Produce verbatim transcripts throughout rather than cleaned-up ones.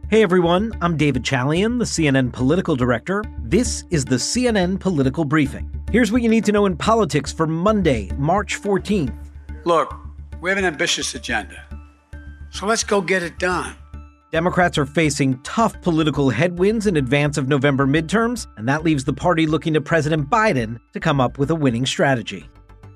Hey everyone, I'm David Chalian, the C N N political director. This is the C N N Political Briefing. Here's what you need to know in politics for Monday, March fourteenth. Look, we have an ambitious agenda, so let's go get it done. Democrats are facing tough political headwinds in advance of November midterms, and that leaves the party looking to President Biden to come up with a winning strategy.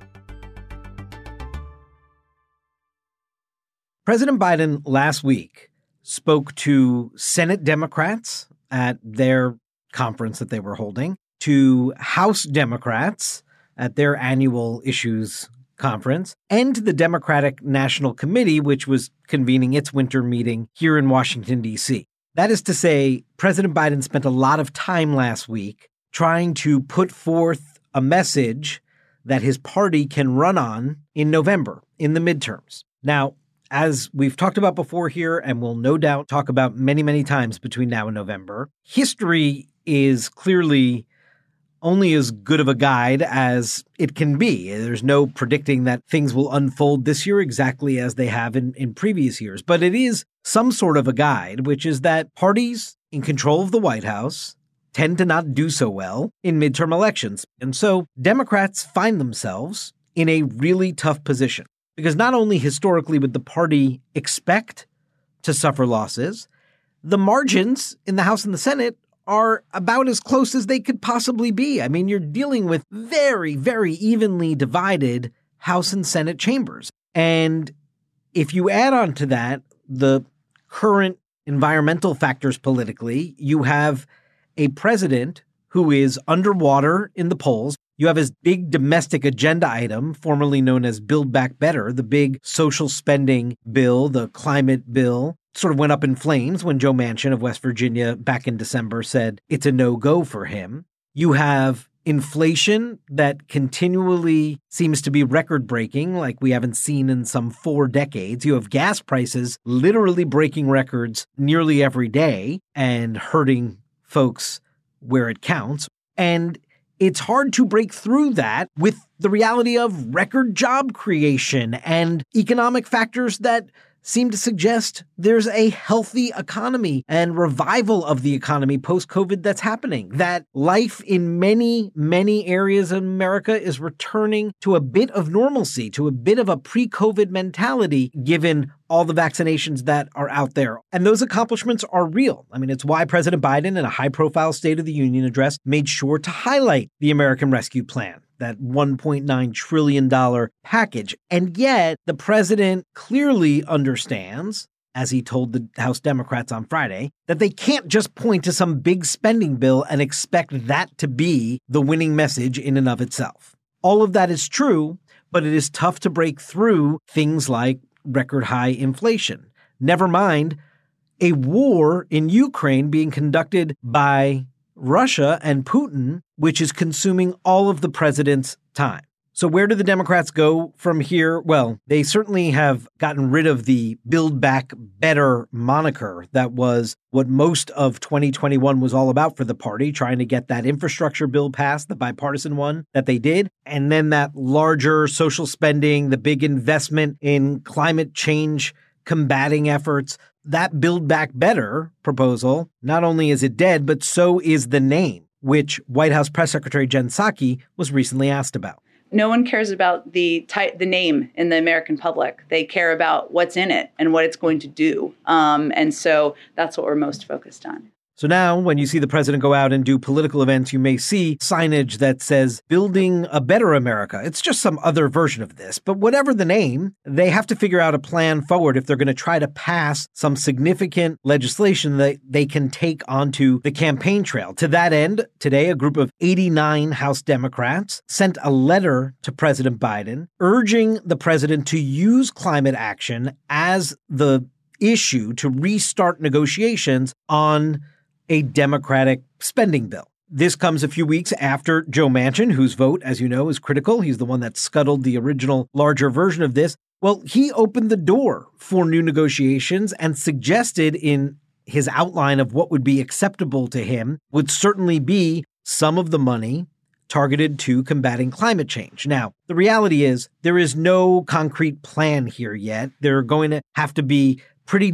President Biden last week spoke to Senate Democrats at their conference that they were holding, to House Democrats at their annual issues conference, and to the Democratic National Committee, which was convening its winter meeting here in Washington, D C. That is to say, President Biden spent a lot of time last week trying to put forth a message that his party can run on in November, in the midterms. Now, as we've talked about before here, and we'll no doubt talk about many, many times between now and November, history is clearly only as good of a guide as it can be. There's no predicting that things will unfold this year exactly as they have in, in previous years. But it is some sort of a guide, which is that parties in control of the White House tend to not do so well in midterm elections. And so Democrats find themselves in a really tough position. Because not only historically would the party expect to suffer losses, the margins in the House and the Senate are about as close as they could possibly be. I mean, you're dealing with very, very evenly divided House and Senate chambers. And if you add on to that the current environmental factors politically, you have a president who is underwater in the polls. You have his big domestic agenda item, formerly known as Build Back Better, the big social spending bill, the climate bill, sort of went up in flames when Joe Manchin of West Virginia back in December said it's a no-go for him. You have inflation that continually seems to be record-breaking, like we haven't seen in some four decades. You have gas prices literally breaking records nearly every day and hurting folks where it counts. And it's hard to break through that with the reality of record job creation and economic factors that seem to suggest there's a healthy economy and revival of the economy post-COVID that's happening, that life in many, many areas of America is returning to a bit of normalcy, to a bit of a pre-COVID mentality, given all the vaccinations that are out there. And those accomplishments are real. I mean, it's why President Biden, in a high-profile State of the Union address, made sure to highlight the American Rescue Plan, that one point nine trillion dollars package. And yet, the president clearly understands, as he told the House Democrats on Friday, that they can't just point to some big spending bill and expect that to be the winning message in and of itself. All of that is true, but it is tough to break through things like record high inflation. Never mind a war in Ukraine being conducted by Russia and Putin, which is consuming all of the president's time. So where do the Democrats go from here? Well, they certainly have gotten rid of the Build Back Better moniker that was what most of twenty twenty-one was all about for the party, trying to get that infrastructure bill passed, the bipartisan one that they did, and then that larger social spending, the big investment in climate change combating efforts. That Build Back Better proposal, not only is it dead, but so is the name, which White House Press Secretary Jen Psaki was recently asked about. No one cares about the ty- the name in the American public. They care about what's in it and what it's going to do. Um, and so that's what we're most focused on. So now when you see the president go out and do political events, you may see signage that says building a better America. It's just some other version of this. But whatever the name, they have to figure out a plan forward if they're going to try to pass some significant legislation that they can take onto the campaign trail. To that end, today, a group of eighty-nine House Democrats sent a letter to President Biden urging the president to use climate action as the issue to restart negotiations on a Democratic spending bill. This comes a few weeks after Joe Manchin, whose vote, as you know, is critical. He's the one that scuttled the original larger version of this. Well, he opened the door for new negotiations and suggested in his outline of what would be acceptable to him would certainly be some of the money targeted to combating climate change. Now, the reality is there is no concrete plan here yet. There are going to have to be pretty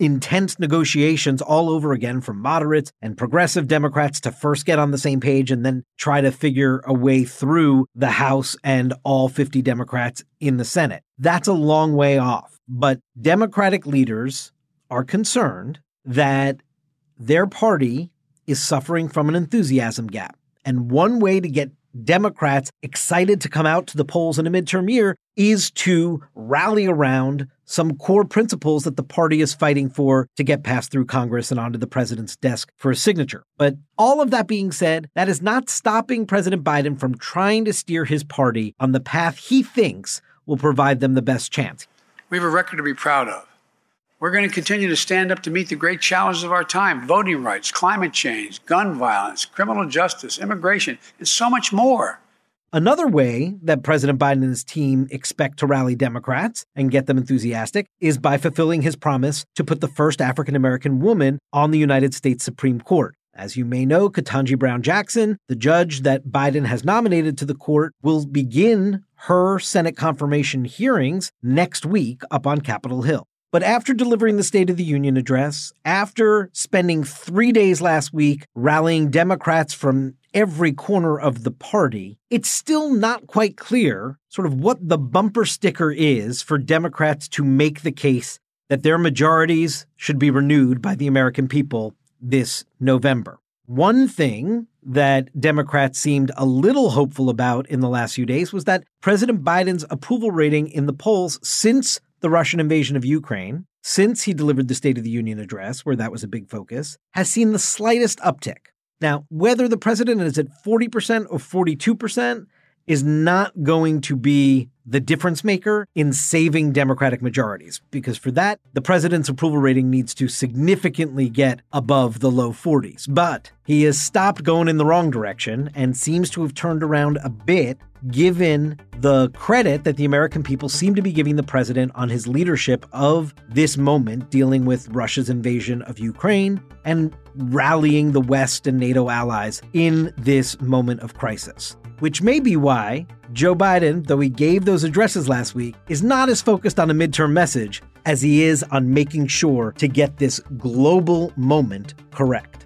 intense negotiations all over again from moderates and progressive Democrats to first get on the same page and then try to figure a way through the House and all fifty Democrats in the Senate. That's a long way off. But Democratic leaders are concerned that their party is suffering from an enthusiasm gap. And one way to get Democrats excited to come out to the polls in a midterm year is to rally around some core principles that the party is fighting for to get passed through Congress and onto the president's desk for a signature. But all of that being said, that is not stopping President Biden from trying to steer his party on the path he thinks will provide them the best chance. We have a record to be proud of. We're going to continue to stand up to meet the great challenges of our time: voting rights, climate change, gun violence, criminal justice, immigration, and so much more. Another way that President Biden and his team expect to rally Democrats and get them enthusiastic is by fulfilling his promise to put the first African-American woman on the United States Supreme Court. As you may know, Ketanji Brown Jackson, the judge that Biden has nominated to the court, will begin her Senate confirmation hearings next week up on Capitol Hill. But after delivering the State of the Union address, after spending three days last week rallying Democrats from every corner of the party, it's still not quite clear sort of what the bumper sticker is for Democrats to make the case that their majorities should be renewed by the American people this November. One thing that Democrats seemed a little hopeful about in the last few days was that President Biden's approval rating in the polls since the Russian invasion of Ukraine, since he delivered the State of the Union address, where that was a big focus, has seen the slightest uptick. Now, whether the president is at forty percent or forty-two percent is not going to be the difference maker in saving Democratic majorities, because for that, the president's approval rating needs to significantly get above the low forties. But he has stopped going in the wrong direction and seems to have turned around a bit, given the credit that the American people seem to be giving the president on his leadership of this moment, dealing with Russia's invasion of Ukraine and rallying the West and NATO allies in this moment of crisis. Which may be why Joe Biden, though he gave those addresses last week, is not as focused on a midterm message as he is on making sure to get this global moment correct.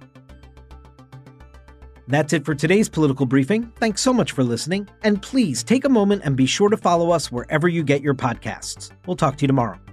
That's it for today's political briefing. Thanks so much for listening. And please take a moment and be sure to follow us wherever you get your podcasts. We'll talk to you tomorrow.